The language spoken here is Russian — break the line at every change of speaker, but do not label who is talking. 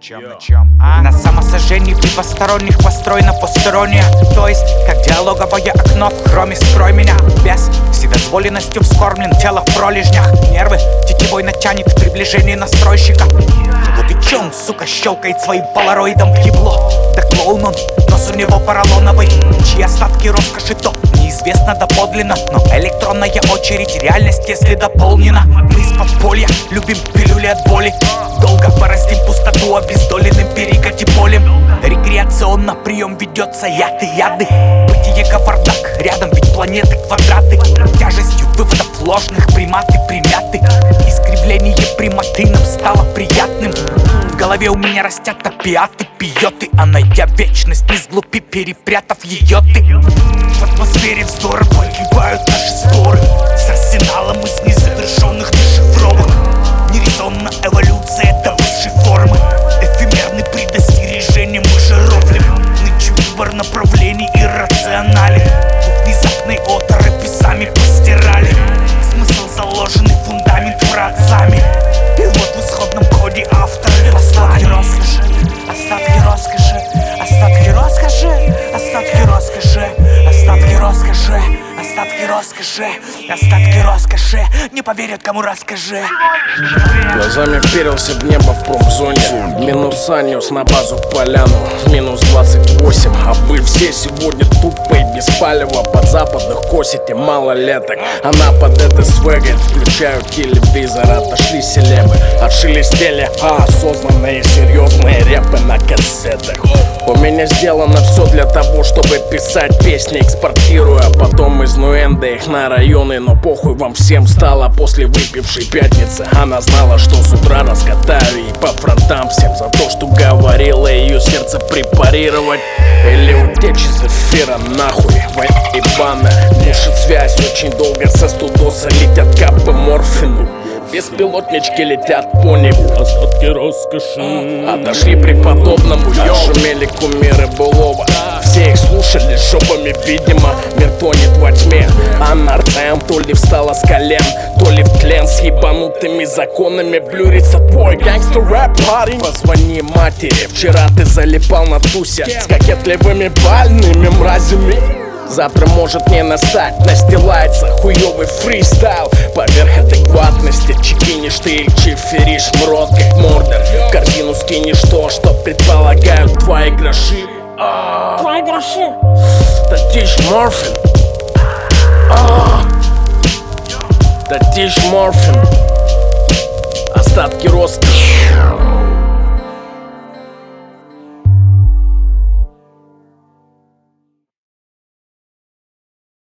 На самосожжении при посторонних построена посторонняя. То есть, как диалоговое окно в хроме «Скрой меня». Без вседозволенностью вскормлен тело в пролежнях. Нервы тетивой натянет в приближении настройщика. Вот и чё он, сука, щелкает своим полароидом в ебло. Да клоун он, нос у него поролоновый. Чьи остатки роскоши, то неизвестно доподлинно. Но электронная очередь реальность, если дополнена. Мы из подполья любим пилюли от боли. Долго порастим пустоту обездоленным перекати-полем. Рекреационно прием ведется яд и яды. Бытие кавардак, рядом ведь планеты квадраты. Тяжестью выводов ложных приматы примяты. Искривление прямоты нам стало приятным. В голове у меня растят опиаты, пьет и а найдя вечность, не сглупи, перепрятав ее ты. В атмосфере вздора погибают наши споры. С арсеналом из незавершенных дешифровок. Нерезонна эволюция до высшей формы. Эфемерный предостережением мы же рофлим. Нынче выбор направлений иррационален. В внезапной оторопи сами постирали. Смысл заложенный, фундамент праотцами. Пилот в исходном коде, авторы послали. Остатки роскоши, остатки роскоши, остатки роскоши, остатки роскоши, остатки роскоши, остатки роскоши. Не поверят, кому расскажи.
Глазами вперился в небо в промзоне. Минуса нес на базу в поляну. Минус 28, а вы все сегодня тупо и без палева. Под западных косите малолеток. Она под это свегает. Включают телевизор, отошли селебы. Отшелестели осознанные серьезные репы на кассетах. У меня сделано все для того, чтобы писать песни, экспортируя потом из Нуэнда их на районы. Но похуй вам всем стало после выпившей пятницы. Она знала, что с утра раскатаю ей по фронтам всем за то, что говорила ее сердце препарировать. Или утечь из эфира нахуй, ебаная. Глушит связь очень долго, со студоса летят капы морфину. Беспилотнички летят по небу.
Остатки роскоши.
Отошли преподобному, шумели кумиры былого. Все их слушали жопами, видимо. Мир тонет во тьме. А нарцем то ли встала с колен, то ли в тлен. С ебанутыми законами блюрится твой гангстер рэп парень. Позвони матери, вчера ты залипал на тусе с кокетливыми бальными мразями. Завтра может не настать, настилается хуёвый фристайл. Поверх адекватности чекинишь ты и чиферишь мрот как мордер. В корзину скинешь то, что предполагают твои гроши.
Твои гроши.
Татиш морфин. Татиш морфин. Остатки роскоши.